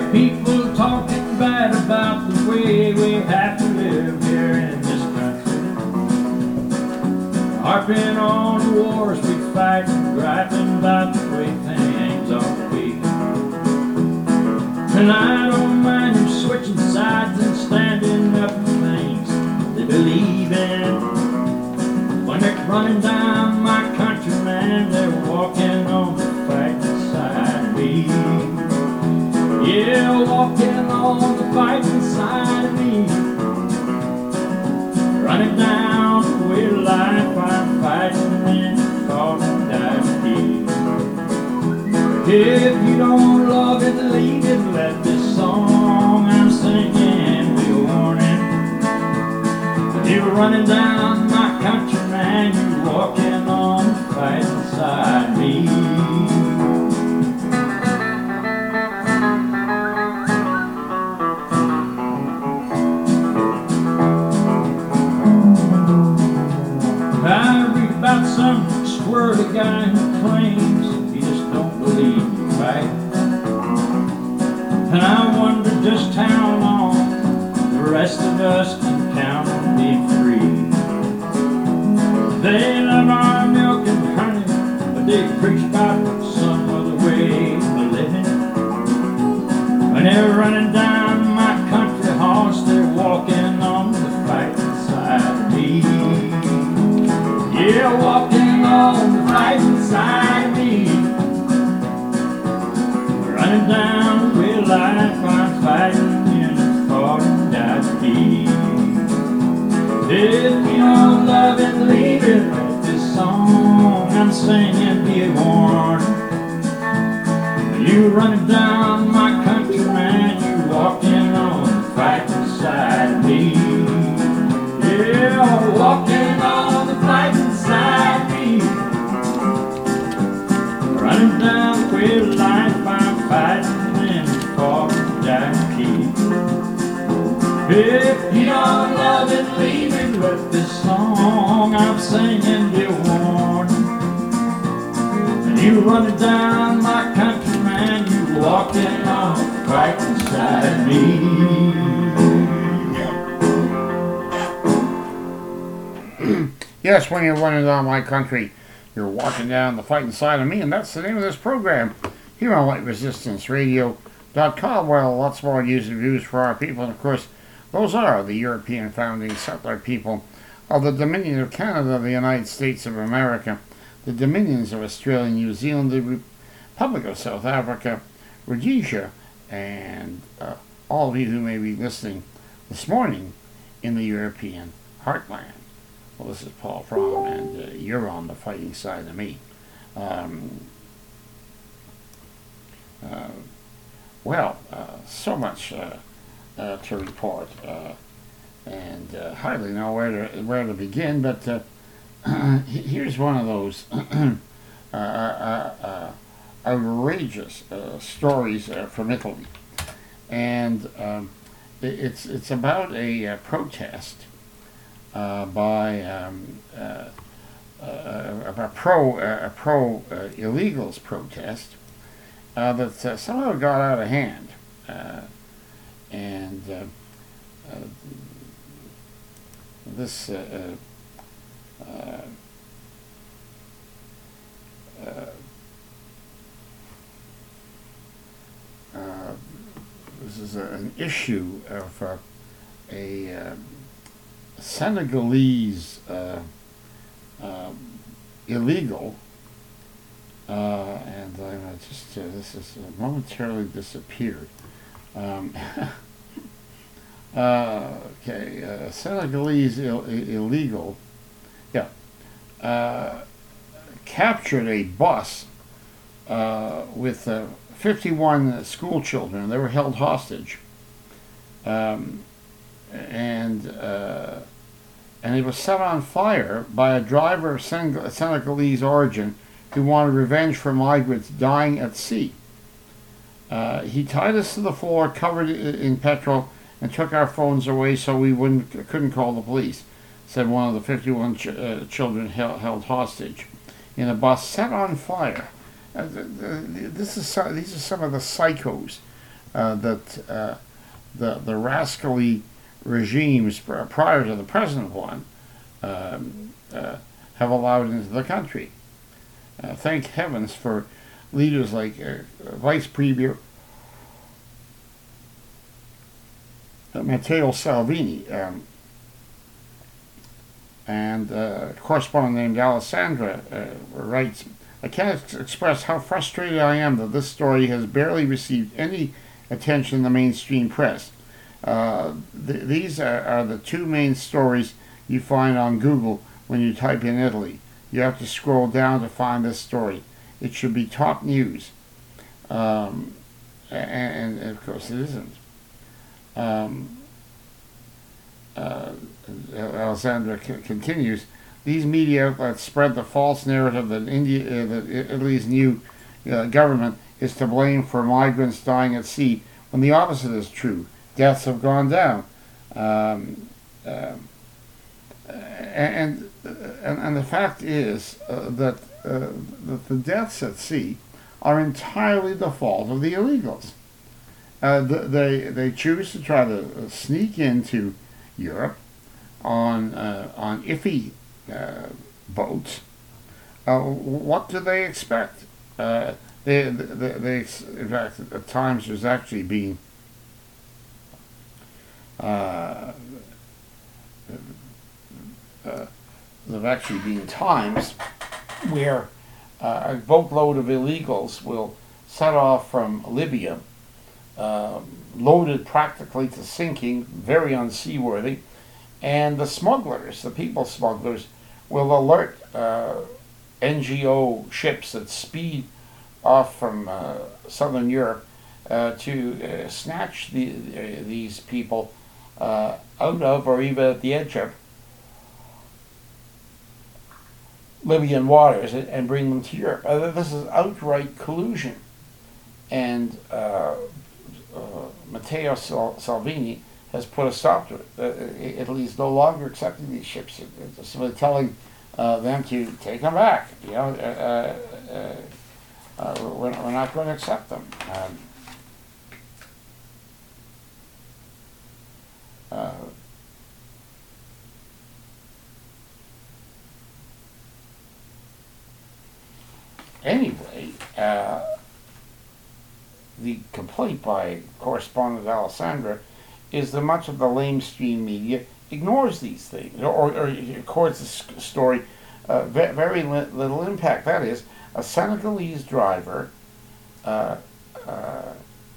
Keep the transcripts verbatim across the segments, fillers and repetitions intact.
people talking bad about the way we have to live here in this country. Harping on the wars we fight and griping about the way things ought to be. And I don't mind them switching sides and standing up for things they believe in. When they're running down my country, man, they're walking on the fighting side of me. Yeah, walking on the fighting side of me. Running down the way of life, I'm fighting and falling down deep. If you don't love it, leave it. Let this song I'm singing be a warning. You're running down my country, man, you're walking on the fighting side of me. I read about some squirrely guy who claims he just don't believe you fight. And I wonder just how long the rest of us can count on being free. They love our milk and honey, but they preach about some other way of living. When they're running down my country horse, they're walking on the fighting side of me. Yeah, walking on the fighting side of me. Running down the way of life, I'm fighting and falling down to be. If you don't love it, leave it. Let this song I'm singing be a warning. You running down my country, man, you walking on the fighting side of me. Yeah, walking on the fighting side of me. Running down the way of life, I'm fighting and falling down to keep. If you don't love it, leave it. Let this song I'm singing be a warning. And you running down my country, man, you walking on the fighting side of me. Yes, when you're running down my country, you're walking down the fighting side of me, and that's the name of this program here on light resistance radio dot com. Well, lots more news and views for our people, and of course, those are the European founding settler people of the Dominion of Canada, the United States of America, the Dominions of Australia, New Zealand, the Republic of South Africa, Rhodesia, and uh, all of you who may be listening this morning in the European heartland. Well, this is Paul Fromm, and uh, you're on the fighting side of me. Um, uh, well, uh, so much uh, uh, to report, uh, and uh, hardly know where to where to begin. But uh, here's one of those uh, uh, uh, outrageous uh, stories uh, from Italy, and um, it's it's about a uh, protest. Uh, by um, uh, uh, a pro uh, a pro uh, illegals protest uh, that uh, somehow got out of hand, uh, and uh, uh, this uh, uh, uh, uh, this is a, an issue of uh, a uh, Senegalese uh, uh, illegal, uh, and I just uh, this has uh, momentarily disappeared. Um, uh, okay, uh, Senegalese Ill- illegal, yeah, uh, captured a bus uh, with uh, fifty-one school children. They were held hostage. Um, and uh, and it was set on fire by a driver of Sen- Senegalese origin who wanted revenge for migrants dying at sea. Uh, he tied us to the floor, covered it in petrol, and took our phones away so we wouldn't couldn't call the police, said one of the fifty-one ch- uh, children held, held hostage in a bus set on fire. Uh, the, the, this is some, these are some of the psychos uh, that uh, the the rascally regimes prior to the present one um, uh, have allowed into the country. Uh, thank heavens for leaders like uh, Vice Premier Matteo Salvini um, and uh, a correspondent named Alessandra uh, writes, I can't ex- express how frustrated I am that this story has barely received any attention in the mainstream press. Uh, th- these are, are the two main stories you find on Google when you type in Italy. You have to scroll down to find this story. It should be top news. Um, and, and of course it isn't. Um, uh, Alessandra c- continues, these media outlets spread the false narrative that India, uh, that Italy's new uh, government is to blame for migrants dying at sea, when the opposite is true. Deaths have gone down, um, uh, and, and and the fact is uh, that uh, that the deaths at sea are entirely the fault of the illegals. Uh, they they choose to try to sneak into Europe on uh, on iffy uh, boats. Uh, what do they expect? Uh, they, they, they, in fact, at times there's actually been uh, uh, there've actually been times where uh, a boatload of illegals will set off from Libya, uh, loaded practically to sinking, very unseaworthy, and the smugglers, the people smugglers, will alert uh, N G O ships that speed off from uh, southern Europe uh, to uh, snatch the, uh, these people uh, out of, or even at the edge of, Libyan waters and bring them to Europe. Uh, this is outright collusion. And uh, uh, Matteo Sal- Salvini has put a stop to it. Uh, Italy is no longer accepting these ships. It's simply telling uh, them to take them back. You know, uh, uh, uh, we're, we're not going to accept them. Um, uh, Anyway, uh, the complaint by correspondent Alessandra is that much of the lamestream media ignores these things, or, or records the story uh, very little impact. That is, a Senegalese driver uh, uh,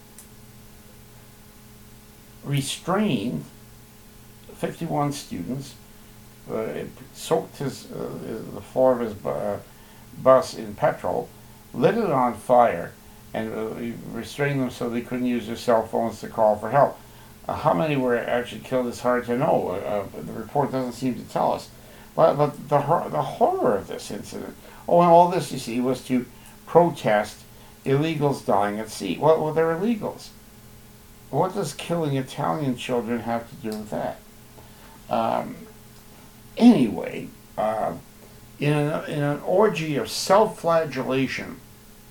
restrained fifty-one students, uh, soaked his, uh, the floor of his uh, bus in petrol, lit it on fire, and uh, restrained them so they couldn't use their cell phones to call for help. Uh, how many were actually killed is hard to know. Uh, the report doesn't seem to tell us. But, but the, the horror of this incident, oh, and all this, you see, was to protest illegals dying at sea. Well, well they're illegals. What does killing Italian children have to do with that? Um, anyway, uh, in, an, in an orgy of self-flagellation,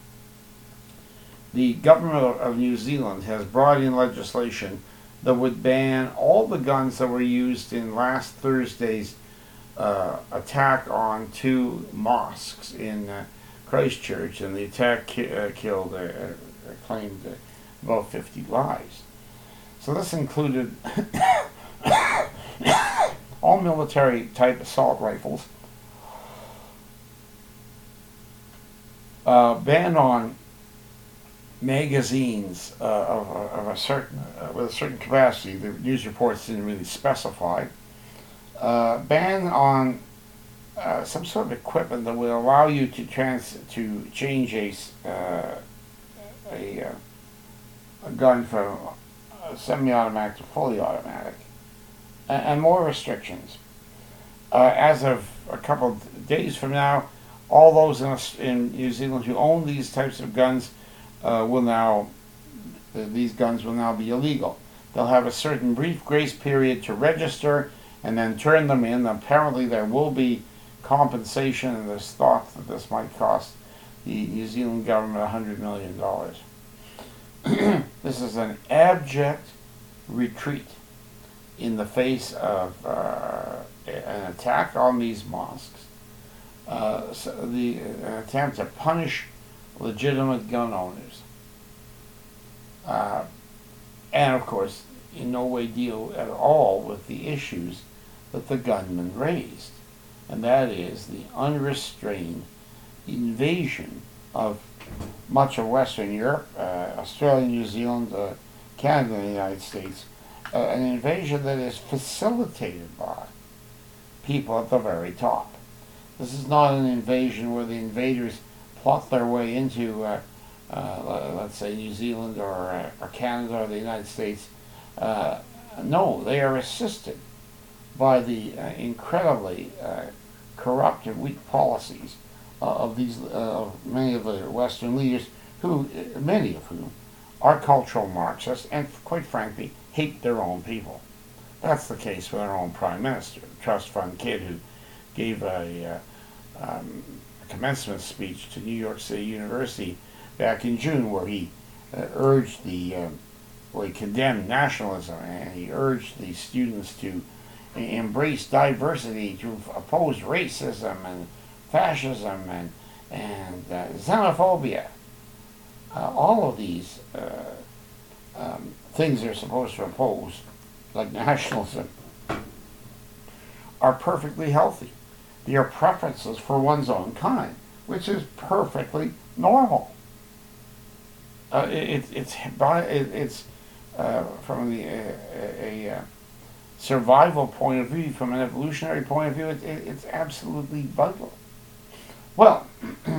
the government of New Zealand has brought in legislation that would ban all the guns that were used in last Thursday's uh, attack on two mosques in uh, Christchurch, and the attack ki- uh, killed, uh, uh, claimed uh, about fifty lives. So this included all military type assault rifles, uh, ban on magazines uh, of, of a certain uh, with a certain capacity. The news reports didn't really specify. Uh, ban on uh, some sort of equipment that will allow you to trans to change a uh, a, uh, a gun from a semi-automatic to fully automatic, and, and more restrictions. Uh, as of a couple of days from now, all those in, in New Zealand who own these types of guns Uh, will now, uh, these guns will now be illegal. They'll have a certain brief grace period to register and then turn them in. Apparently there will be compensation, and there's thought that this might cost the New Zealand government one hundred million dollars. this is an abject retreat in the face of uh, an attack on these mosques, uh, so the uh, attempt to punish legitimate gun owners, uh, and of course, in no way deal at all with the issues that the gunmen raised, and that is the unrestrained invasion of much of Western Europe, uh, Australia, New Zealand, uh, Canada, and the United States, uh, an invasion that is facilitated by people at the very top. This is not an invasion where the invaders plot their way into, uh, uh, let's say, New Zealand or, uh, or Canada or the United States. Uh, no, they are assisted by the uh, incredibly uh, corrupt and weak policies uh, of these uh, many of the Western leaders, who many of whom are cultural Marxists and, quite frankly, hate their own people. That's the case with our own Prime Minister, the trust fund kid who gave a, uh, um, a commencement speech to New York City University back in June, where he uh, urged the, uh, where he condemned nationalism, and he urged the students to embrace diversity, to oppose racism and fascism and and uh, xenophobia. Uh, all of these uh, um, things they're supposed to oppose, like nationalism, are perfectly healthy. They are preferences for one's own kind, which is perfectly normal. Uh, it, it's it, it's uh, from the uh, a, a survival point of view, from an evolutionary point of view, it, it, it's absolutely vital. Well,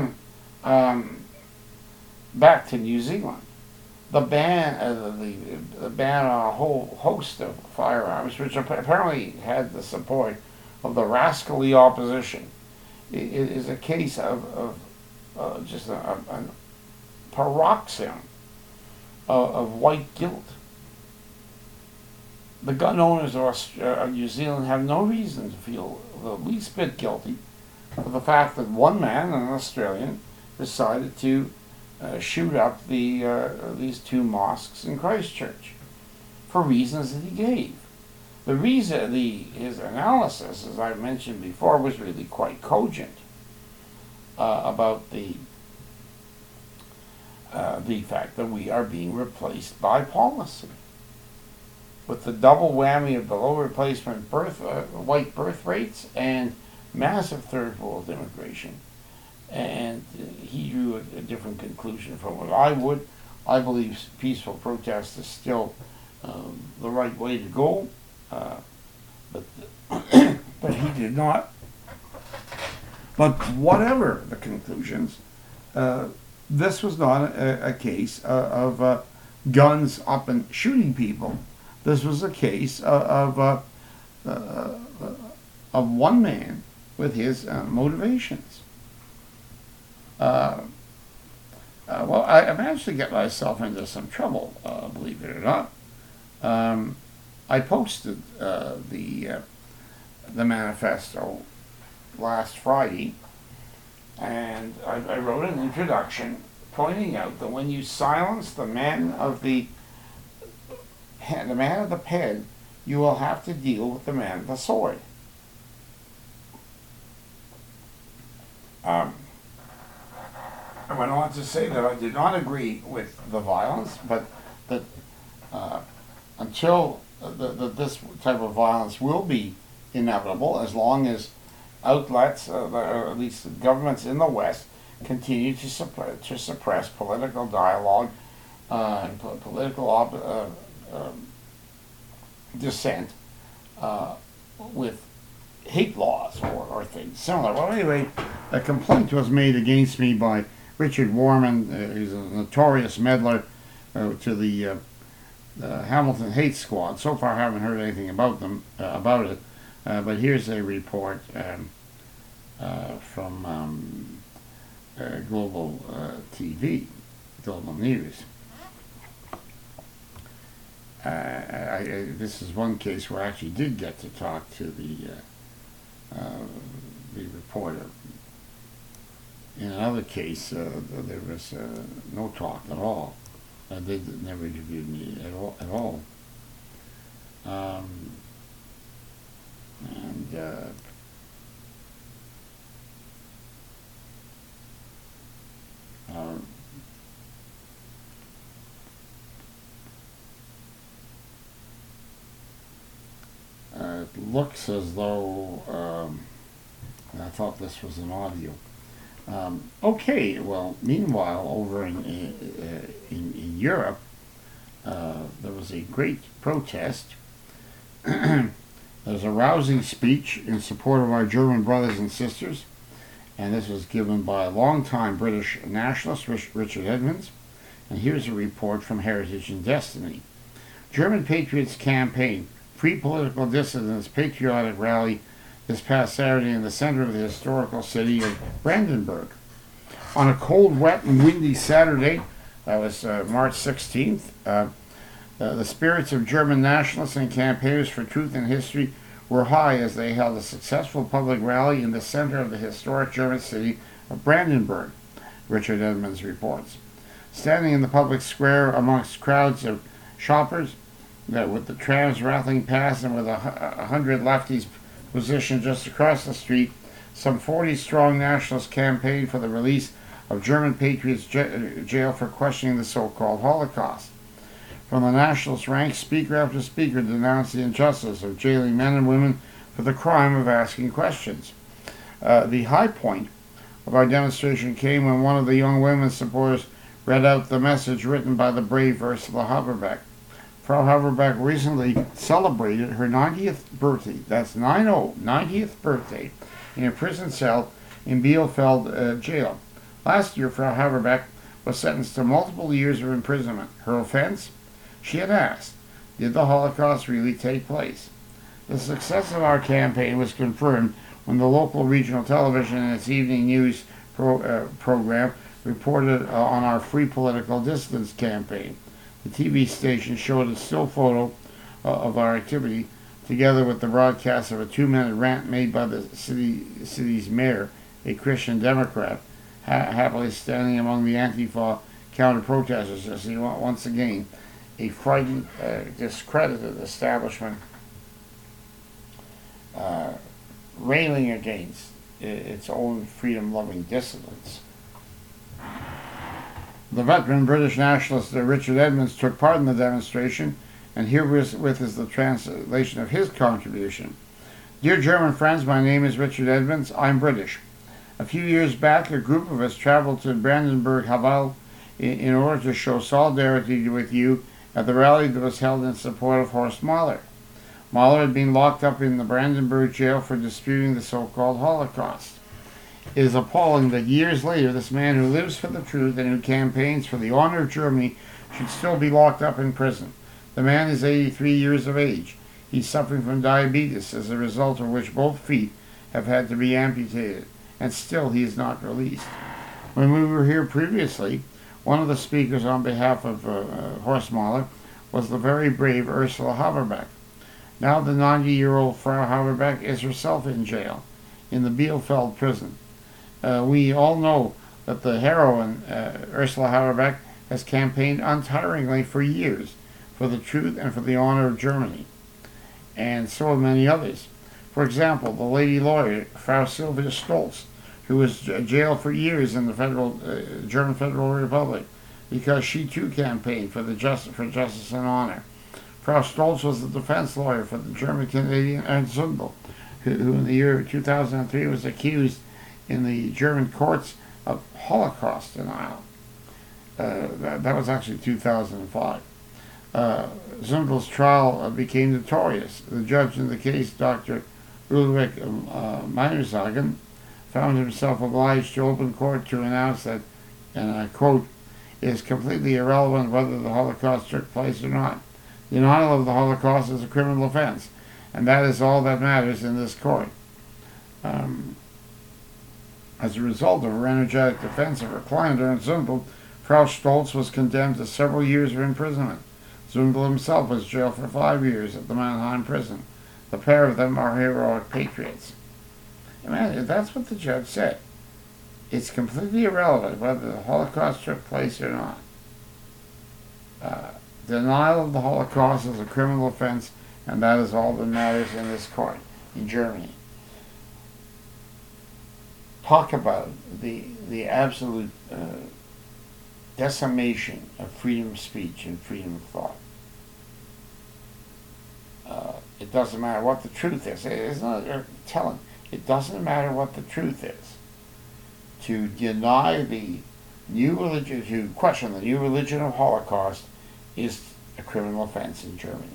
um, back to New Zealand. The ban, uh, the, the ban on a whole host of firearms, which apparently had the support of the rascally opposition, it, it is a case of, of uh, just a, a, a paroxysm of, of white guilt. The gun owners of Australia, New Zealand have no reason to feel the least bit guilty for the fact that one man, an Australian, decided to uh, shoot up the uh, these two mosques in Christchurch for reasons that he gave. The reason, the his analysis, as I mentioned before, was really quite cogent uh, about the uh, the fact that we are being replaced by policy, with the double whammy of below replacement birth, uh, white birth rates and massive third world immigration. And uh, he drew a, a different conclusion from what I would. I believe peaceful protest is still um, the right way to go, uh, but but he did not. But whatever the conclusions, uh, this was not a, a case uh, of uh, guns up and shooting people. This was a case of of, uh, uh, of one man with his uh, motivations. Uh, uh, well, I, I managed to get myself into some trouble, uh, believe it or not. Um, I posted uh, the uh, the manifesto last Friday, and I, I wrote an introduction pointing out that when you silence the man of the the man of the pen, you will have to deal with the man of the sword. Um, I went on to say that I did not agree with the violence, but that uh, until uh, the, the, this type of violence will be inevitable, as long as outlets, uh, or at least the governments in the West, continue to suppress, to suppress political dialogue uh, and po- political op- uh, um, dissent uh, with hate laws or, or things similar. Well, anyway, a complaint was made against me by Richard Warman. Uh, he's a notorious meddler uh, to the uh, uh, Hamilton Hate Squad. So far, I haven't heard anything about them uh, about it. Uh, but here's a report um, uh, from um, uh, Global uh, T V, Global News. Uh, I, I, this is one case where I actually did get to talk to the uh, uh, the reporter. In another case, uh, there was uh, no talk at all. Uh, they never interviewed me at all. At all. Um, and uh, uh, uh, it looks as though um, I thought this was an audio. Um, okay, well, meanwhile, over in uh, in, in Europe, uh, there was a great protest. There was a rousing speech in support of our German brothers and sisters, and this was given by a longtime British nationalist, Richard Edmonds. And here's a report from Heritage and Destiny. German Patriots Campaign, Free Political Dissidents Patriotic Rally this past Saturday in the center of the historical city of Brandenburg. On a cold, wet, and windy Saturday, that was uh, March sixteenth, uh, uh, the spirits of German nationalists and campaigners for truth and history were high as they held a successful public rally in the center of the historic German city of Brandenburg, Richard Edmonds reports. Standing in the public square amongst crowds of shoppers, uh, with the trams rattling past and with a, a hundred lefties positioned just across the street, some forty strong nationalists campaigned for the release of German patriots j- jail for questioning the so-called Holocaust. From the nationalist ranks, speaker after speaker denounced the injustice of jailing men and women for the crime of asking questions. Uh, the high point of our demonstration came when one of the young women's supporters read out the message written by the brave Ursula Haberbeck. Frau Haberbeck recently celebrated her ninetieth birthday, that's nine oh, ninetieth birthday, in a prison cell in Bielefeld uh, jail. Last year, Frau Haberbeck was sentenced to multiple years of imprisonment. Her offense? She had asked, did the Holocaust really take place? The success of our campaign was confirmed when the local regional television in its evening news pro, uh, program reported uh, on our Free Political Dissidents campaign. The T V station showed a still photo uh, of our activity, together with the broadcast of a two-minute rant made by the city city's mayor, a Christian Democrat, ha- happily standing among the Antifa counter-protesters as he once again a frightened, uh, discredited establishment uh, railing against its own freedom-loving dissidents. The veteran British nationalist uh, Richard Edmonds took part in the demonstration, and herewith is the translation of his contribution. Dear German friends, my name is Richard Edmonds. I'm British. A few years back, a group of us traveled to Brandenburg Havel in, in order to show solidarity with you at the rally that was held in support of Horst Mahler. Mahler had been locked up in the Brandenburg jail for disputing the so-called Holocaust. It is appalling that years later, this man who lives for the truth and who campaigns for the honor of Germany should still be locked up in prison. The man is eighty-three years of age. He's suffering from diabetes, as a result of which both feet have had to be amputated, and still he is not released. When we were here previously, one of the speakers on behalf of uh, uh, Horst Mahler was the very brave Ursula Haberbeck. Now the ninety-year-old Frau Haberbeck is herself in jail, in the Bielefeld prison. Uh, we all know that the heroine, uh, Ursula Haberbeck, has campaigned untiringly for years for the truth and for the honor of Germany, and so have many others. For example, the lady lawyer, Frau Sylvia Stolz, who was jailed for years in the federal uh, German Federal Republic because she too campaigned for the justice for justice and honor. Frau Stolz was the defense lawyer for the German Canadian Ernst Zundel, who, who in the year two thousand three was accused in the German courts of Holocaust denial. Uh, that, that was actually two thousand five. Uh, Zundel's trial uh, became notorious. The judge in the case, Doctor Ulrich uh, Meinersagen, found himself obliged to open court to announce that, and I quote, it is completely irrelevant whether the Holocaust took place or not. Denial of the Holocaust is a criminal offense, and that is all that matters in this court. Um, as a result of her energetic defense of her client, Ernst Zundel, Frau Stolz was condemned to several years of imprisonment. Zundel himself was jailed for five years at the Mannheim prison. The pair of them are heroic patriots. Imagine, that's what the judge said. It's completely irrelevant whether the Holocaust took place or not. Denial of the Holocaust is a criminal offense, and that is all that matters in this court in Germany. Talk about the the absolute uh, decimation of freedom of speech and freedom of thought. Uh, it doesn't matter what the truth is. It's not uh, telling. It doesn't matter what the truth is. To deny the new religion, to question the new religion of Holocaust, is a criminal offense in Germany.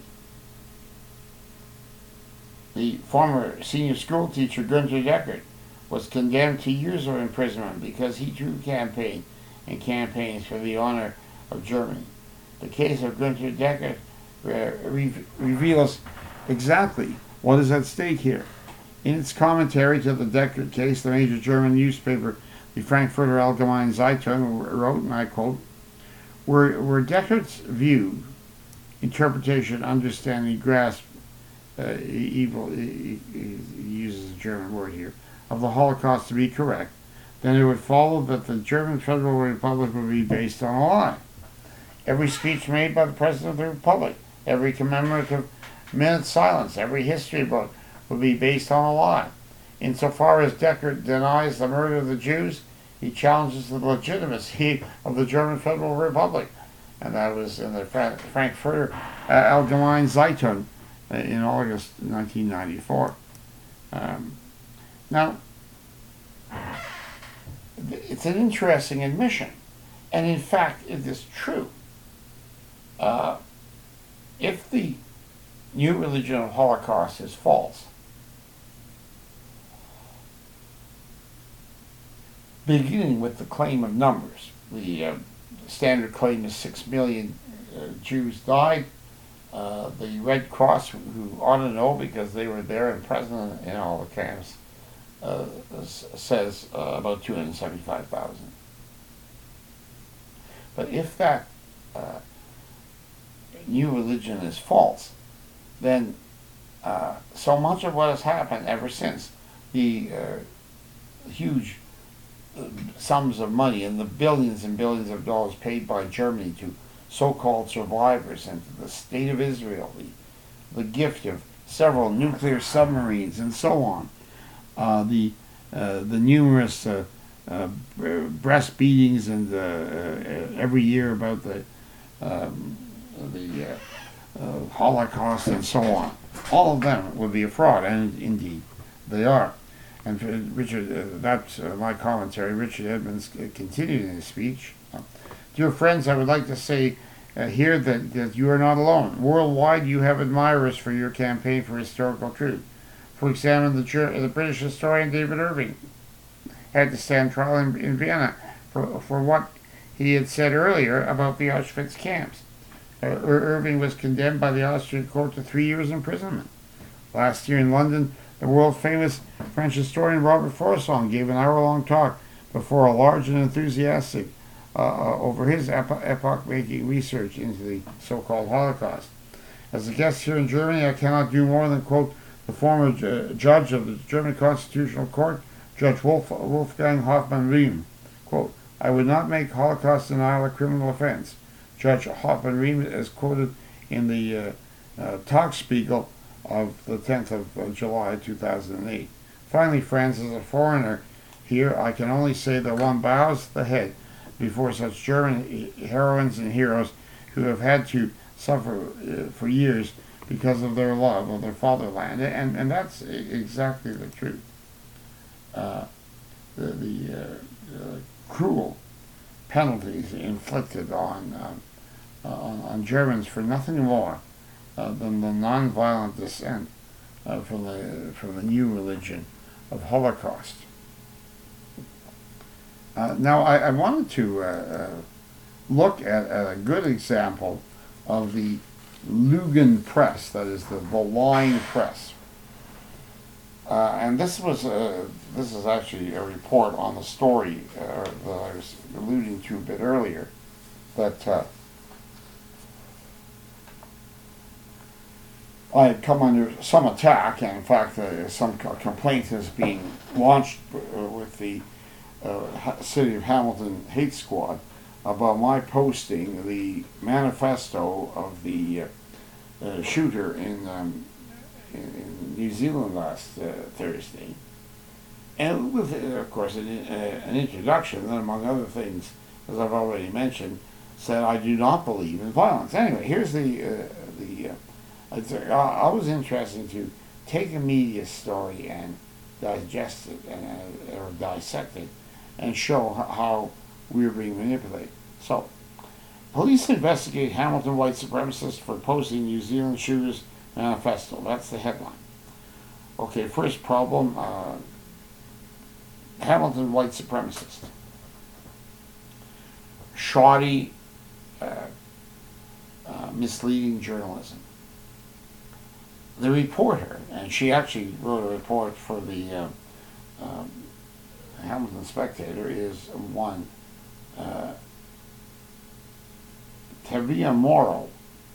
The former senior school teacher Günter Deckert was condemned to years of imprisonment because he too campaigned and campaigns for the honor of Germany. The case of Günter Deckert uh, re- reveals exactly what is at stake here. In its commentary to the Deckert case, the major German newspaper, the Frankfurter Allgemeine Zeitung, wrote, and I quote, were, were Deckert's view, interpretation, understanding, grasp, uh, evil, he, he uses a German word here, of the Holocaust to be correct, then it would follow that the German Federal Republic would be based on a lie. Every speech made by the President of the Republic, every commemorative minute silence, every history book would be based on a lie. Insofar as Deckert denies the murder of the Jews, he challenges the legitimacy of the German Federal Republic. And that was in the Fra- Frankfurter uh, Allgemeine Zeitung uh, in August nineteen ninety-four. Um, now, it's an interesting admission, and in fact, it is true. Uh, if the new religion of Holocaust is false, beginning with the claim of numbers, the uh, standard claim is six million uh, Jews died. Uh, the Red Cross, who, who ought to know because they were there and present in all the camps, uh, says uh, about two hundred seventy-five thousand. But if that uh, new religion is false, then uh, so much of what has happened ever since, the uh, huge uh, sums of money and the billions and billions of dollars paid by Germany to so-called survivors and to the State of Israel, the, the gift of several nuclear submarines and so on, uh, the uh, the numerous uh, uh, breast beatings and uh, uh, every year about the um, the uh, uh, Holocaust and so on. All of them would be a fraud, and indeed they are. And for Richard, uh, that's uh, my commentary. Richard Edmonds uh, continued in his speech. Uh, Dear friends, I would like to say uh, here that, that you are not alone. Worldwide, you have admirers for your campaign for historical truth. For example, the, Ger- the British historian David Irving had to stand trial in, in Vienna for, for what he had said earlier about the Auschwitz camps. Uh, Irving was condemned by the Austrian court to three years imprisonment. Last year in London, the world-famous French historian Robert Froissart gave an hour-long talk before a large and enthusiastic uh, over his epo- epoch-making research into the so-called Holocaust. As a guest here in Germany, I cannot do more than quote the former uh, judge of the German Constitutional Court, Judge Wolf- Wolfgang Hoffmann-Riem. Quote, I would not make Holocaust denial a criminal offense. Judge Hoffmann-Riem is quoted in the uh, uh, Tagesspiegel of the tenth of uh, July two thousand eight. Finally, friends, as a foreigner here, I can only say that one bows the head before such German heroines and heroes who have had to suffer uh, for years because of their love of their fatherland. And, and that's exactly the truth. Uh, the the uh, uh, cruel penalties inflicted on, uh, on, on Germans for nothing more Uh, than the non-violent descent uh, from the from the new religion of Holocaust. Uh, now, I, I wanted to uh, uh, look at, at a good example of the Lügen Press, that is the, the lying press. Uh, and this was uh, this is actually a report on the story uh, that I was alluding to a bit earlier, that. Uh, I had come under some attack, and in fact, uh, some co- complaint is being launched uh, with the uh, ha- City of Hamilton Hate Squad about my posting the manifesto of the uh, uh, shooter in, um, in, in New Zealand last uh, Thursday. And with, uh, of course, an, uh, an introduction that, among other things, as I've already mentioned, said I do not believe in violence. Anyway, here's the, uh, the uh, it's, uh, always interesting to take a media story and digest it and, uh, or dissect it and show how we are being manipulated. So, police investigate Hamilton white supremacists for posting New Zealand shooters manifesto. That's the headline. Okay, first problem, uh, Hamilton white supremacist. Shoddy, uh, uh, misleading journalism. The reporter, and she actually wrote a report for the uh, um, Hamilton Spectator, is one uh, Tavia Morrow.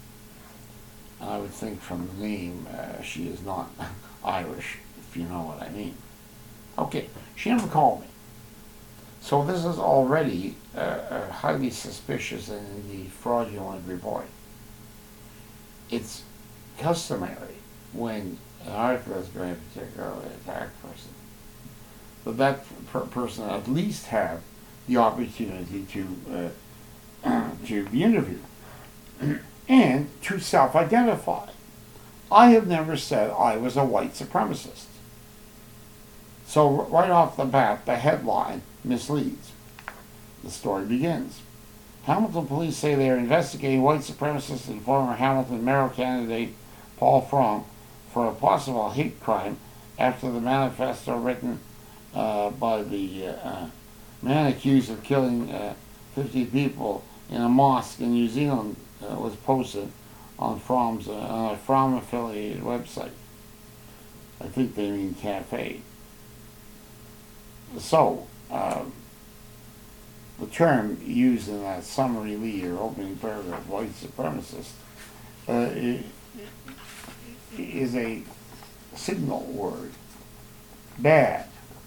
I would think from the name uh, she is not Irish, if you know what I mean. Okay, she never called me. So this is already uh, a highly suspicious and indeed fraudulent report. It's customary when an article is going to particularly attack a person, that that per person at least have the opportunity to uh, to be interviewed and to self-identify. I have never said I was a white supremacist. So right off the bat, the headline misleads. The story begins. Hamilton police say they are investigating white supremacist and former Hamilton mayoral candidate Paul Fromm for a possible hate crime after the manifesto written uh, by the uh, man accused of killing uh, fifty people in a mosque in New Zealand uh, was posted on Fromm's uh, on a Fromm-affiliated website. I think they mean cafe. So, uh, the term used in that summary lead or opening paragraph, white supremacist, uh, is a signal word. Bad.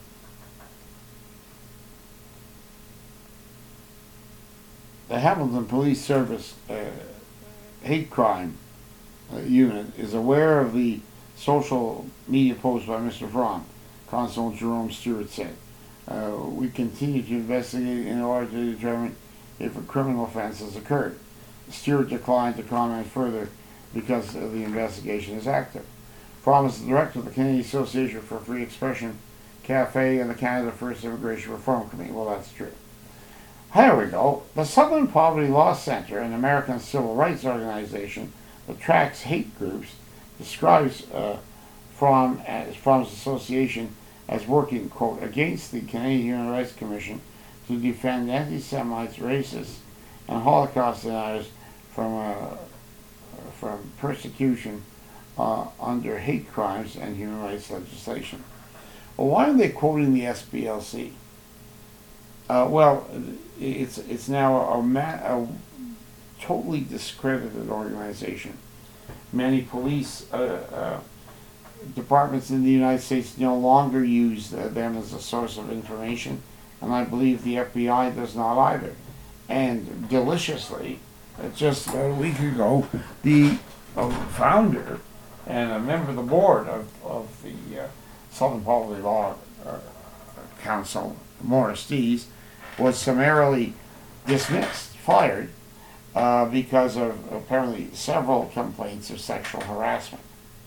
The Hamilton Police Service uh, hate crime uh, unit is aware of the social media post by Mister Fromm, Constable Jerome Stewart said. Uh, we continue to investigate in order to determine if a criminal offense has occurred. Stewart declined to comment further because uh, the investigation is active. Fromm is the director of the Canadian Association for Free Expression, CAFE, and the Canada First Immigration Reform Committee. Well, that's true. Here we go. The Southern Poverty Law Center, an American civil rights organization that tracks hate groups, describes uh, Fromm as Fromm's association as working, quote, against the Canadian Human Rights Commission to defend anti-Semites, racists, and Holocaust deniers from uh, from persecution uh, under hate crimes and human rights legislation. Well, why are they quoting the S P L C? Uh, well, it's it's now a, ma a totally discredited organization. Many police uh, uh, departments in the United States no longer use uh, them as a source of information, and I believe the F B I does not either. And deliciously, uh, just about a week ago, the uh, founder and a member of the board of, of the uh, Southern Poverty Law uh, Council, Morris Dees, was summarily dismissed, fired, uh, because of apparently several complaints of sexual harassment.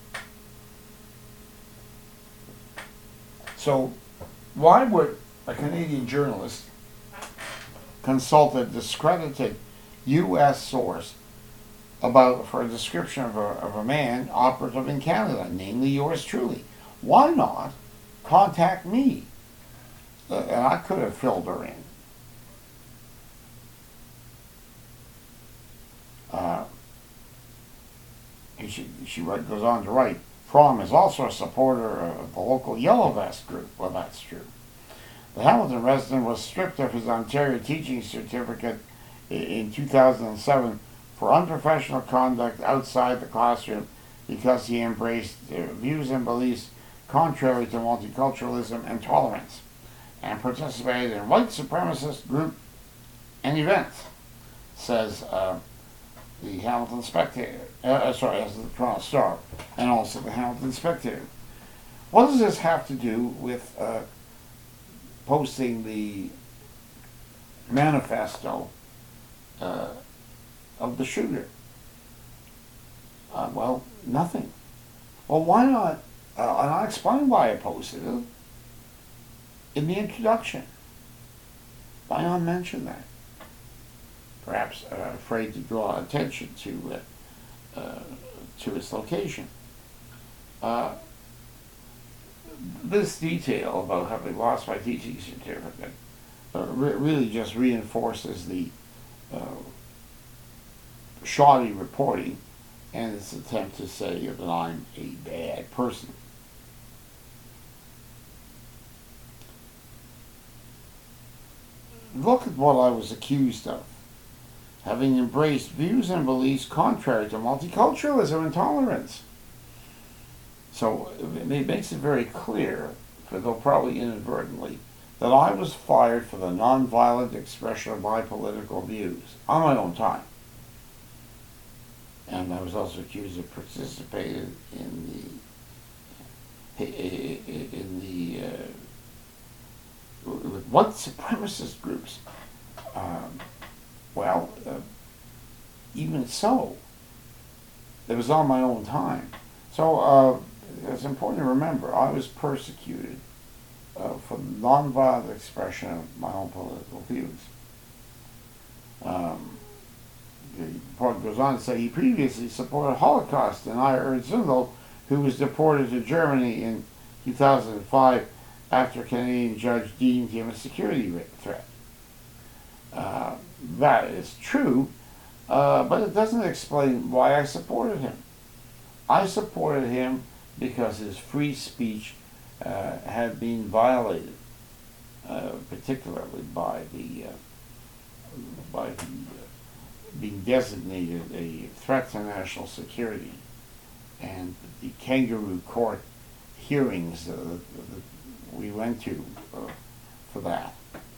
So, why would a Canadian journalist consult a discredited U S source about for a description of a, of a man operative in Canada, namely yours truly? Why not contact me? Uh, and I could have filled her in. Uh, and she, she write, goes on to write, Fromm is also a supporter of the local Yellow Vest group. Well, that's true. The Hamilton resident was stripped of his Ontario teaching certificate in two thousand seven for unprofessional conduct outside the classroom because he embraced views and beliefs contrary to multiculturalism and tolerance, and participated in white supremacist group and events, says uh, the Hamilton Spectator, uh, sorry, as the Toronto Star, and also the Hamilton Spectator. What does this have to do with uh, posting the manifesto uh, of the shooter? Uh, well, nothing. Well, why not? Uh, and I'll explain why I posted it in the introduction. Why not mention that? Perhaps uh, afraid to draw attention to uh, uh, to its location. Uh, this detail about having lost my teaching certificate uh, re- really just reinforces the uh, shoddy reporting and its attempt to say that I'm a bad person. Look at what I was accused of. Having embraced views and beliefs contrary to multiculturalism and tolerance. So it makes it very clear, though probably inadvertently, that I was fired for the nonviolent expression of my political views on my own time. And I was also accused of participating in the in the uh, with what supremacist groups. Um, well, uh, even so, it was on my own time. So uh, it's important to remember I was persecuted uh, for nonviolent expression of my own political views. Um, The report goes on to say he previously supported Holocaust denier Ernst Zundel, who was deported to Germany in two thousand five after a Canadian judge deemed him a security threat. Uh, that is true, uh, but it doesn't explain why I supported him. I supported him because his free speech uh, had been violated, uh, particularly by the uh, by the uh, being designated a threat to national security, and the kangaroo court hearings uh, that we went to uh, for that.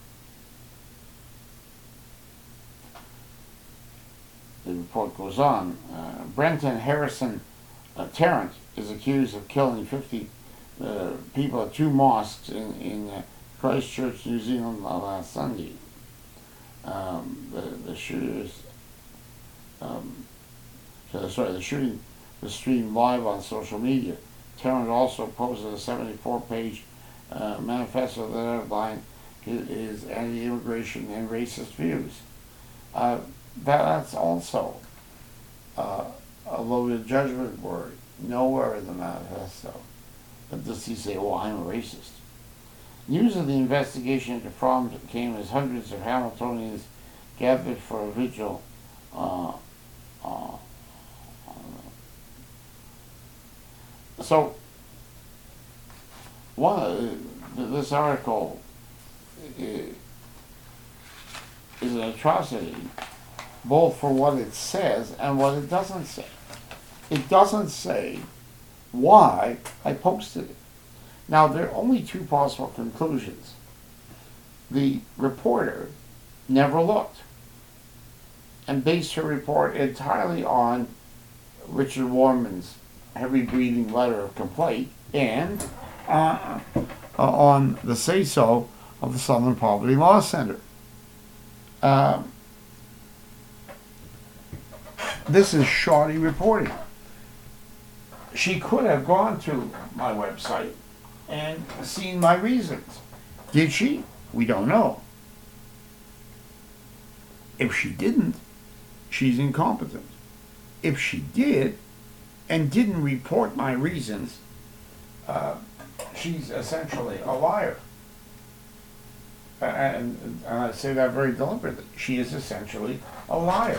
The report goes on. Uh, Brenton Harrison uh, Tarrant is accused of killing fifty uh, people at two mosques in, in uh, Christchurch, New Zealand last Sunday. Um, the, the shooters Um, so, sorry, the shooting was streamed live on social media. Tarrant also posted a seventy-four page uh, manifesto that outlined his, his anti-immigration and racist views. Uh, that, that's also uh, a loaded judgment word. Nowhere in the manifesto but does he say, "Oh, I'm a racist." News of the investigation into Fromm came as hundreds of Hamiltonians gathered for a vigil. Uh, uh, so, one uh, this article is, is an atrocity, both for what it says and what it doesn't say. It doesn't say why I posted it. Now, there are only two possible conclusions. The reporter never looked and based her report entirely on Richard Warman's heavy-breathing letter of complaint and uh, uh, on the say-so of the Southern Poverty Law Center. Um, this is shoddy reporting. She could have gone to my website and seen my reasons. Did she? We don't know. If she didn't, she's incompetent. If she did, and didn't report my reasons, uh, she's essentially a liar. And, and I say that very deliberately. She is essentially a liar.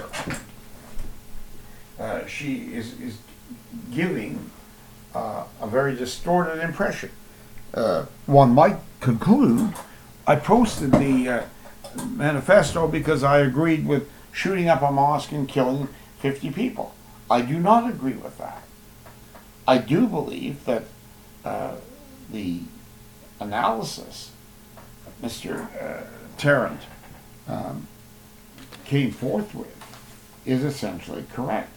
Uh, she is, is giving uh, a very distorted impression. Uh, one might conclude I posted the uh, manifesto because I agreed with shooting up a mosque and killing fifty people. I do not agree with that. I do believe that uh, the analysis Mister Uh, Tarrant um, came forth with is essentially correct.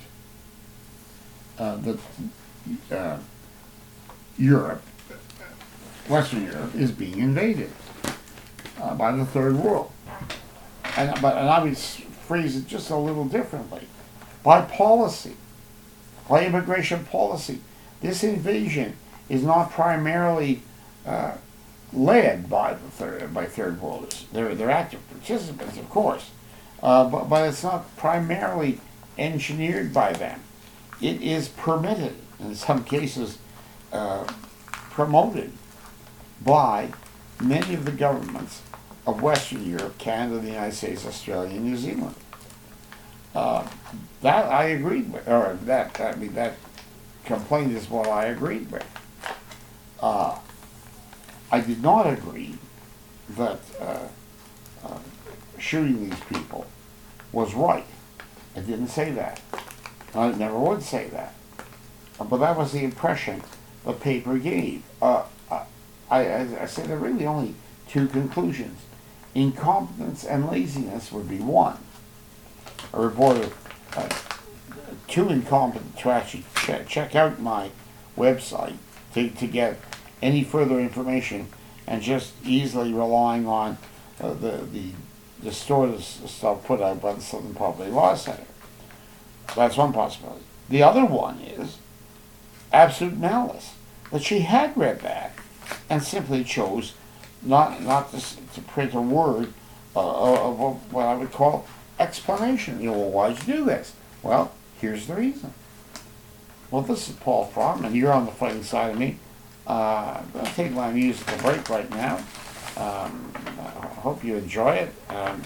Uh, that uh, Europe, Western Europe, is being invaded uh, by the Third World. And, but, and I would phrase it just a little differently. By policy, by immigration policy, this invasion is not primarily uh, led by the third, by third worlders. They're, they're active participants, of course, uh, but, but it's not primarily engineered by them. It is permitted, in some cases uh, promoted, by many of the governments of Western Europe, Canada, the United States, Australia, and New Zealand. Uh, that I agreed with, or that, I mean, that complaint is what I agreed with. Uh, I did not agree that uh, uh, shooting these people was right. I didn't say that. I never would say that. Uh, but that was the impression the paper gave. Uh, I, I, I said there are really only two conclusions. Incompetence and laziness would be one. A reporter uh, too incompetent to actually check, check out my website to, to get any further information, and just easily relying on uh, the, the distorted stuff put out by the Southern Poverty Law Center. That's one possibility. The other one is absolute malice, that she had read that and simply chose not not to, to print a word uh, of what I would call explanation. You know, well, why'd you do this? Well, here's the reason. Well, this is Paul Fromm, and you're on the fighting side of me. Uh, I'm going to take my musical break right now. Um, I hope you enjoy it. Um,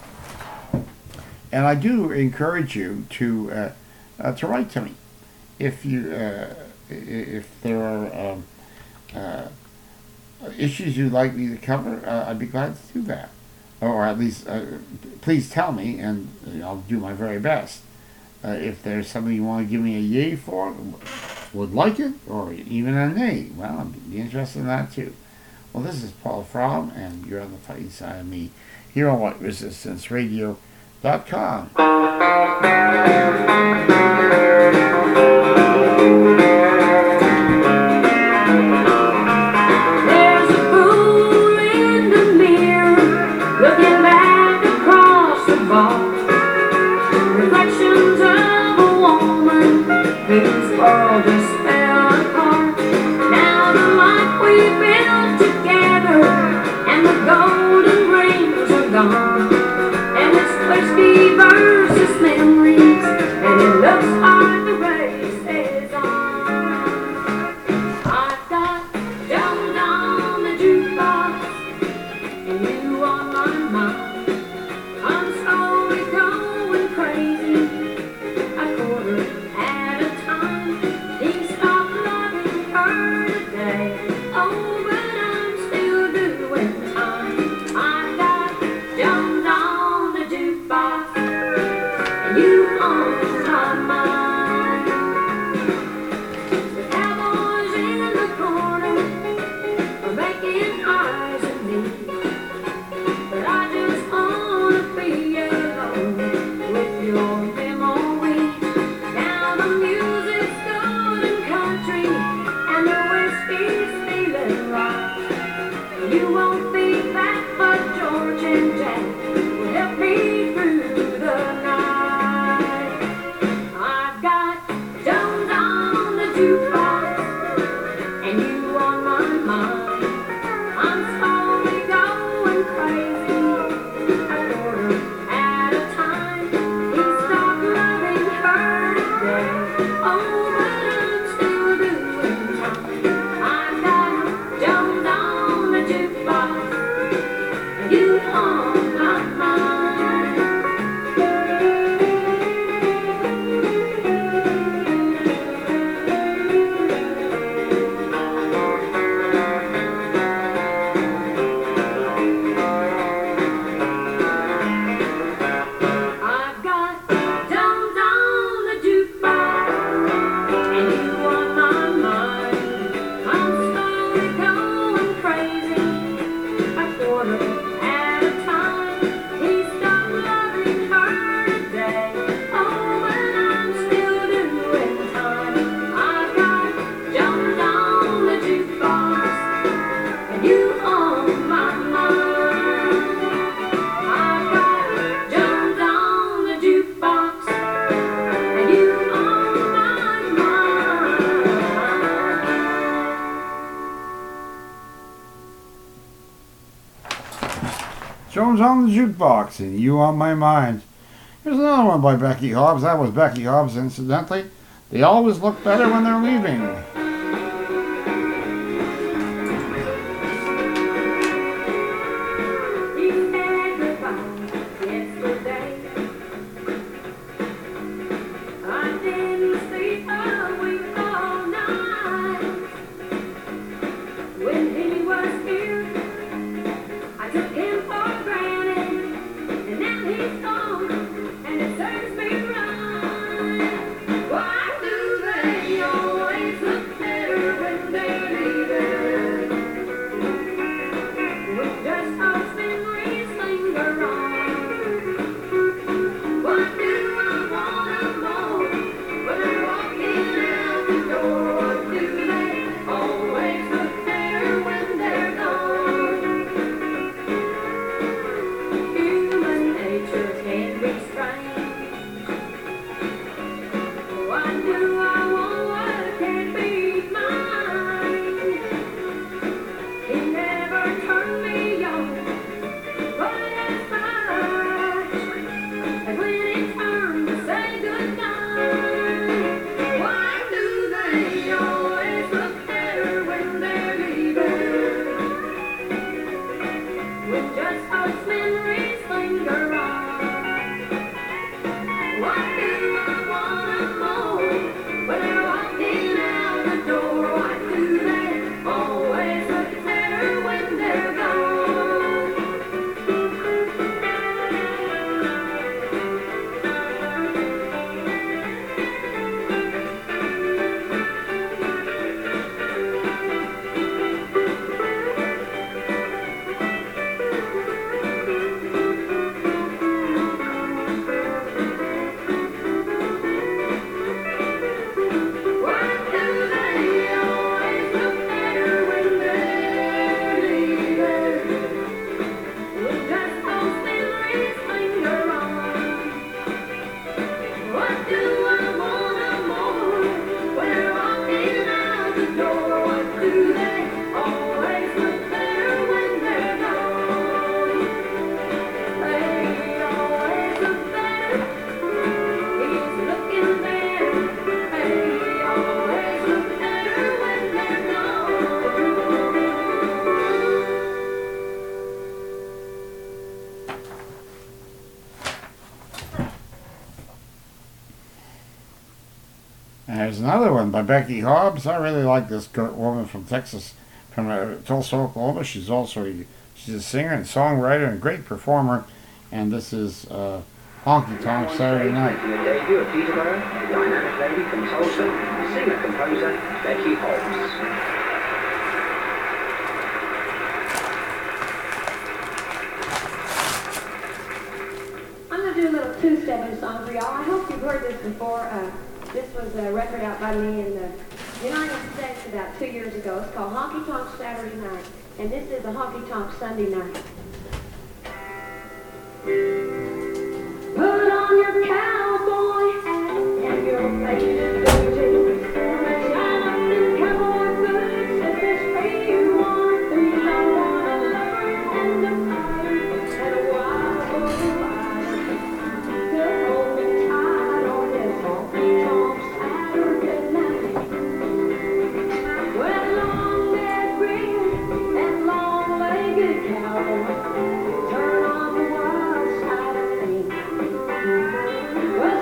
and I do encourage you to uh, uh, to write to me if you uh, if there are um, uh, issues you'd like me to cover. Uh, I'd be glad to do that, or at least uh, please tell me, and I'll do my very best. Uh, if there's something you want to give me a yay for, would like it, or even a nay, well, I'd be interested in that too. Well, this is Paul Fromm, and you're on the fighting side of me here on white resistance radio dot com. There's a fool in the mirror, looking back across the bar. Reflections of a woman whose world just fell apart. Now the life we built together and the golden rings are gone. And it's whiskey versus memories, and it looks like the race is on. I've got Jones on the jukebox, and you on my mind. I'm slowly going crazy, a quarter at a time. He stopped loving her today, oh, but I'm still doing time. I got Jones on the jukebox, and you on my mind. The cowboys in the corner are making eyes at me, but I just wanna be alone with your memory. Now the music's good and country, and the whiskey's feeling right. You won't think that, but George and Jack will help me through the night. I've got Drums on the Jukebox and You on My Mind. Here's another one by Becky Hobbs. That was Becky Hobbs, incidentally. They always look better when they're leaving. You said goodbye yesterday. I didn't sleep a wink all night. When he was here, I took him for granted, and now he's gone, and it serves me right. Why do they always look better when they're leaving? With just those memories linger on. Why do I wanna more when they're walking out the door? What do they always look better when they're gone? Human nature can be strange. Why do I want what can't be mine? He never turned me on, but as much as when it's turned to say goodnight. Why do they always look better when they're leaving? With just those memories linger on. Why do I wanna more when they're walking out the door? Why do they always look better when they're gone? Why do they always look better when they're leaving? With just those memories linger on. What do I wanna more when they're walking out the door? What do they always look better when they're gone? They always look better. He's looking better. They always look better when they're gone. And there's another one by Becky Hobbs. I really like this girl, woman from Texas, from uh, Tulsa, Oklahoma. She's also a, she's a singer and songwriter and a great performer. And this is uh, Honky Tonk Saturday Night. Making a debut at Peterborough, the dynamic lady from Tulsa, singer-composer Becky Hobbs. I'm going to do a little two-stepping song for y'all. I hope you've heard this before. Uh, this was a record out by me in the United States about two years ago. It's called Honky Tonk Saturday Night, and this is a Honky Tonk Sunday Night. Put on your cowboy hat and your faded boots. Shine up them cowboy boots if it's free you want. These are one a lover and a fighter and a wild bull rider. To hold me tight on this honky tonk Saturday night. Well, long neck ring and long-legged cowboy, turn on the wild side of me. Well,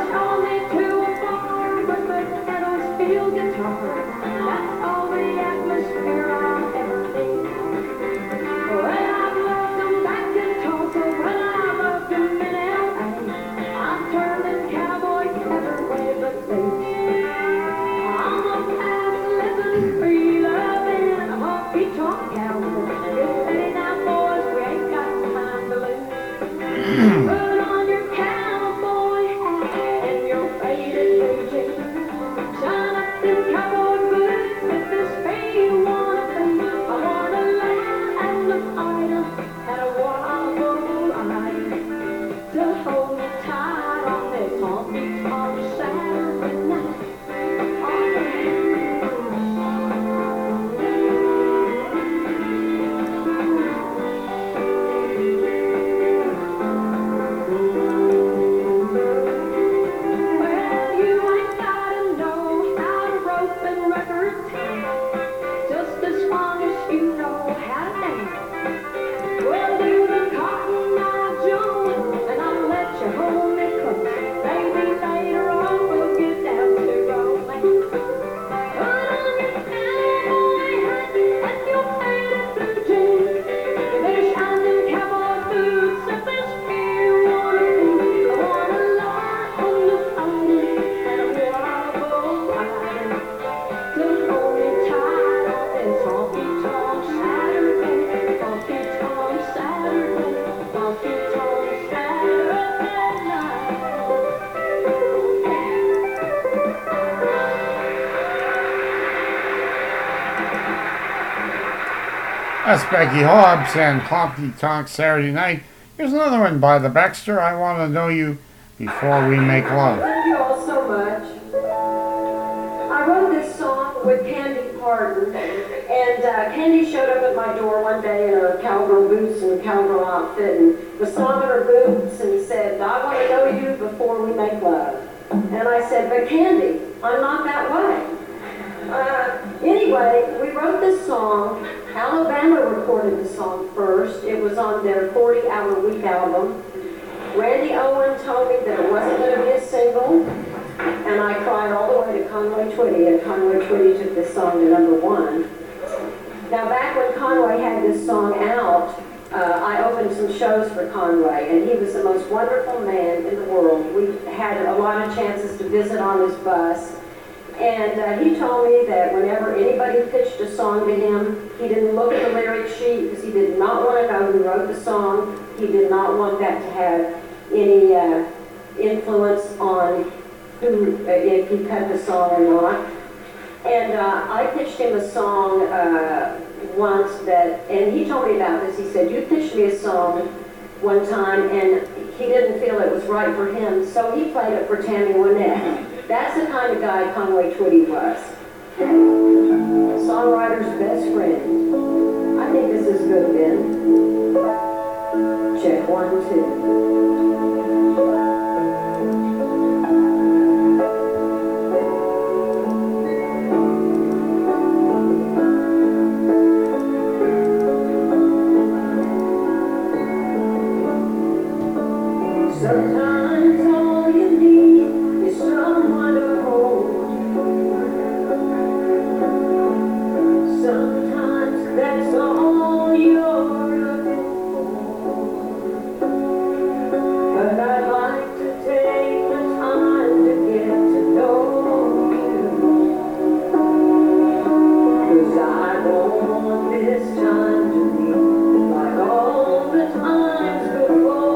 That's Becky Hobbs and Honky Tonk Saturday Night. Here's another one by the Baxter. I Want to Know You Before We Make Love. Thank you all so much. I wrote this song with Candy Pardon, and uh, Candy showed up at my door one day in her cowgirl boots and cowgirl outfit, and was slamming her boots and said, "I want to know you before we make love." And I said, "But Candy, I'm not that way." Uh, anyway, we wrote this song. Alabama recorded the song first. It was on their forty hour week album. Randy Owen told me that it wasn't going to be a single, and I cried all the way to Conway Twitty, and Conway Twitty took this song to number one. Now, back when Conway had this song out, uh, I opened some shows for Conway, and he was the most wonderful man in the world. We had a lot of chances to visit on his bus. And uh, he told me that whenever anybody pitched a song to him, he didn't look at the lyric sheet because he did not want to know who wrote the song. He did not want that to have any uh, influence on who, uh, if he cut the song or not. And uh, I pitched him a song uh, once that, and he told me about this. He said, "You pitched me a song one time, and he didn't feel it was right for him, so he played it for Tammy Wynette." That's the kind of guy Conway Twitty was. Songwriter's best friend. I think this is good, Ben. Check one, two. Sometimes all you need is someone to hold you. Sometimes that's all you're looking for. But I'd like to take the time to get to know you. 'Cause I don't want this time to be like all the times before.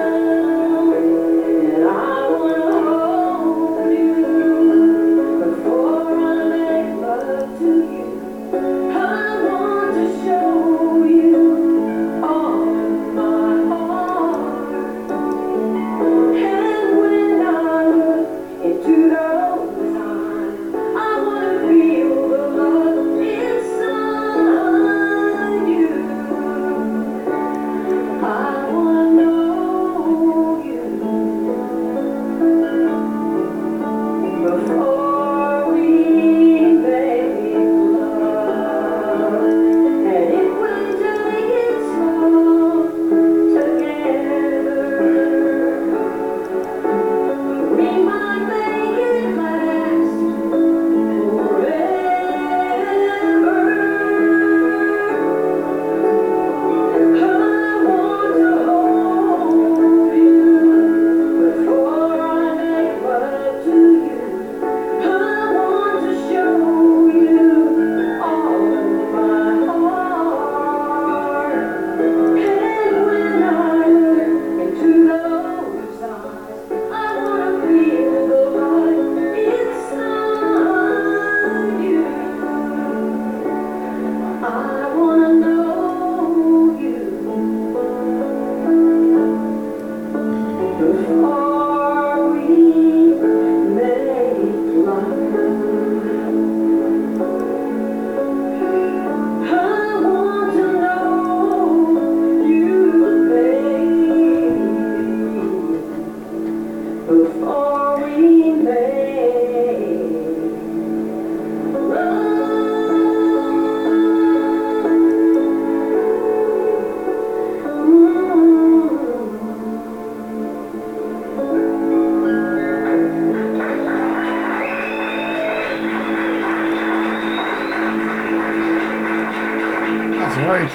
Before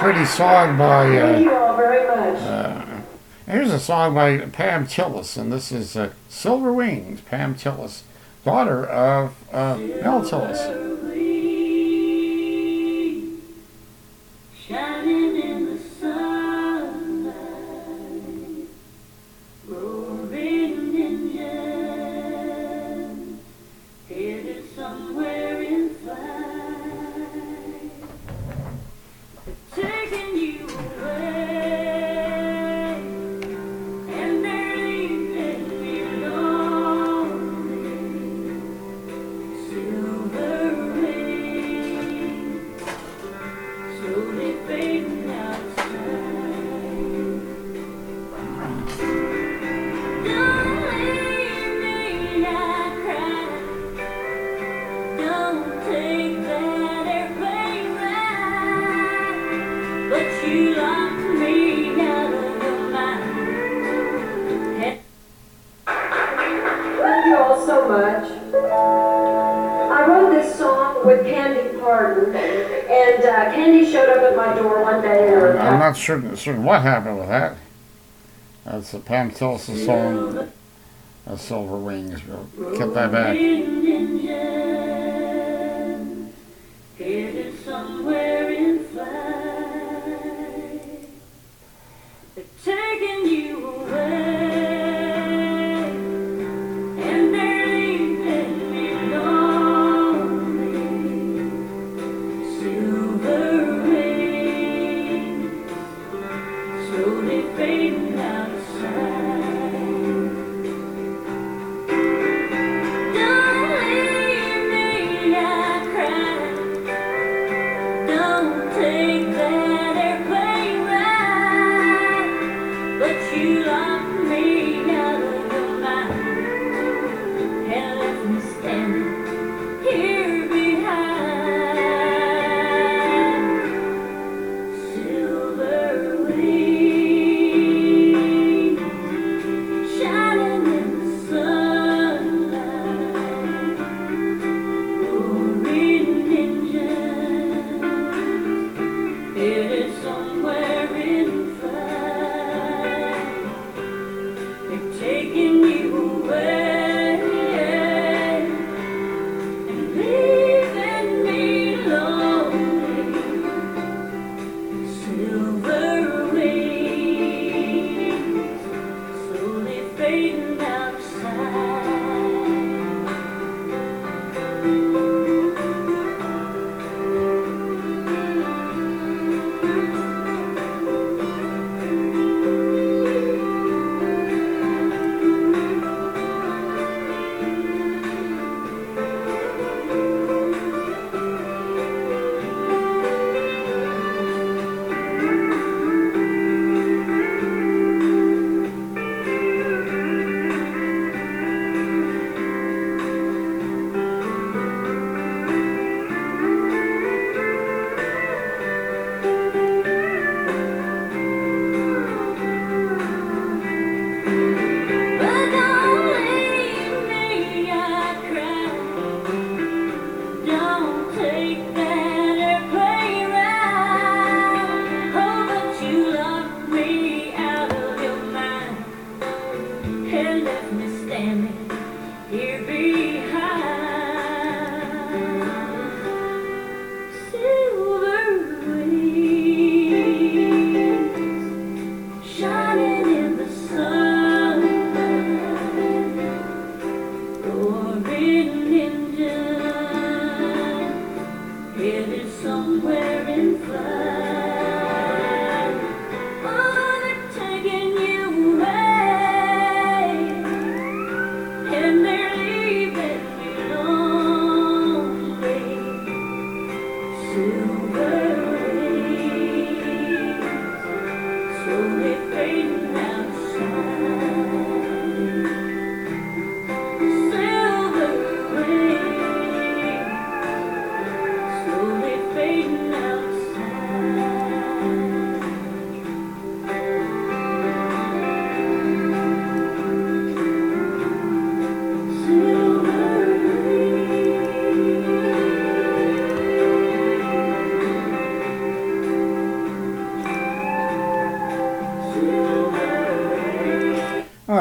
pretty song by. Thank Uh, you all very much. uh, here's a song by Pam Tillis, and this is uh, "Silver Wings." Pam Tillis, daughter of uh, Mel Tillis. Shining in the sunlight, roaring engine, headed somewhere in flight, taking you away, and they're leaving me lonely. Silver rain, slowly fading outside. Don't leave me, I cried. Don't take that airplane ride. But you locked me out of your mind. Thank you all so much. I wrote this song with Candy Pardon, and uh, Candy showed up at my door one day in her I'm not certain, certain what happened with that. That's a Pam Tillis' song, uh, "Silver Wings." We'll get that back. Headed somewhere in flight, they're taking you away, and they're leaving me lonely. Silver rain, slowly fading outside. Don't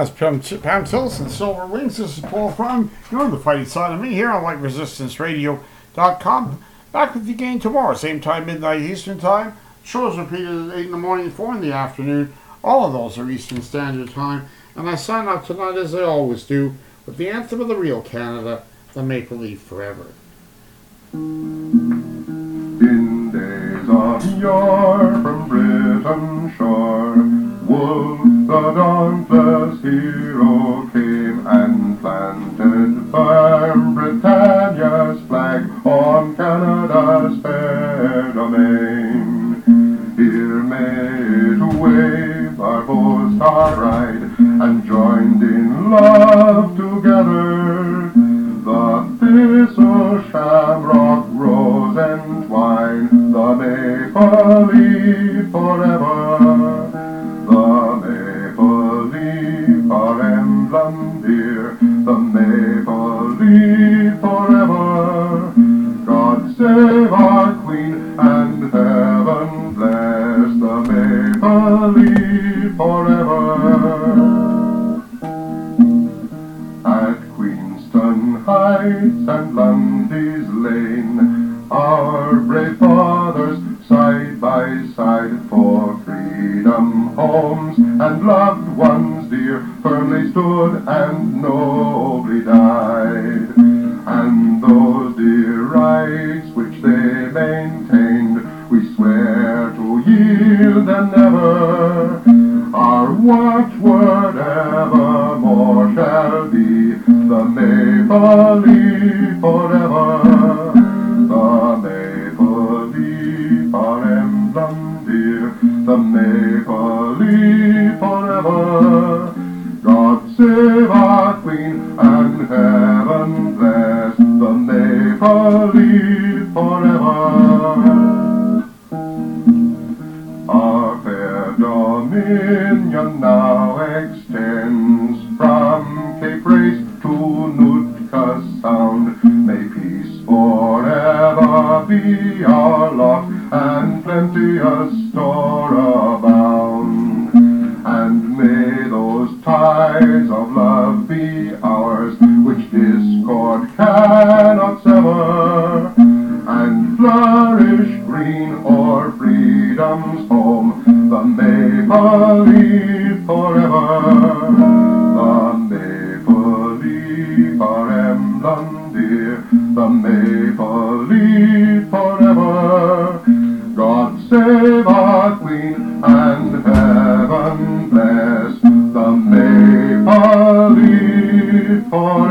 That's Pam, Pam Tillis and Silver Wings. This is Paul Frum. You're on the fighting side of me here on Light Resistance Radio dot com. Back with you again tomorrow, same time, midnight Eastern Time. Shows repeated at eight in the morning, four in the afternoon. All of those are Eastern Standard Time. And I sign out tonight, as I always do, with the anthem of the real Canada, the Maple Leaf Forever. In days of yore from Britain's shore, Wolfe the dauntless hero came and planted firm Britannia's flag on Canada's fair domain. Here made to wave our boast our pride, and joined in love together. The thistle, shamrock, rose, and twine, the maple leaf forever. The maple leaf, our emblem dear, the maple leaf forever. God save our Queen, and heaven bless the maple leaf forever. At Queenston Heights and Lundy's Lane, our brave fathers side by side for freedom, homes, and loved ones dear, firmly stood and nobly died. And those dear rights which they maintained, we swear to yield and never. Our watchword evermore shall be, the maple leaf forever. The maple leaf, our emblem dear, the maple leaf forever. God save our Queen, and heaven bless the maple leaf forever. Our fair dominion now extends from Cape Race to Nootka Sound. May peace forever be our lot, and plenteous store abound. And may those ties of love be ours, which discord cannot sever, and flourish green o'er freedom's home, the maple leaf forever. The maple leaf, our emblem dear, the maple leaf forever. God save our Queen, and heaven bless the maple leaf forever.